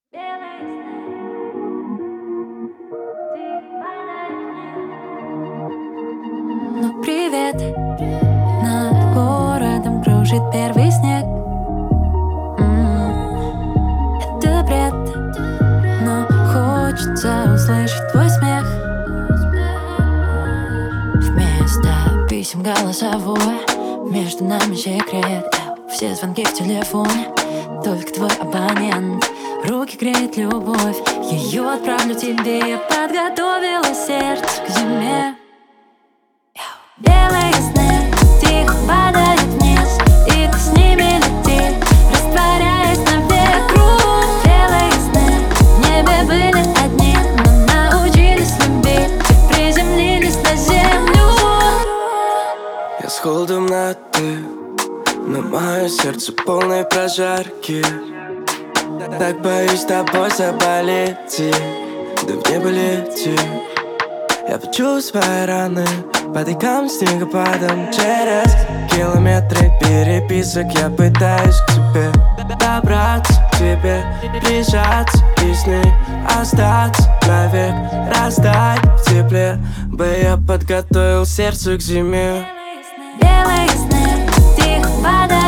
Ну привет, над городом кружит первый снег. Это бред, но хочется услышать твой смех. Вместо писем голосовое, между нами секрет. Все звонки в телефоне, только твой абонент. Руки греет любовь, ее отправлю тебе. Я подготовила сердце к зиме. Белые сны тихо падают вниз, и ты с ними лети, растворяясь на ветру. Белые сны в небе были одни, но научились любить и приземлились на землю. Я с холодом на «ты», но мое сердце полной прожарки. Так боюсь тобой заболеть, да в небо лети. Я почуял свои раны под икам снегопадом. Через километры переписок я пытаюсь к тебе добраться, к тебе прижаться и сны остаться навек, растать в тепле. Бы я подготовил сердце к зиме. Белые сны тихо падают.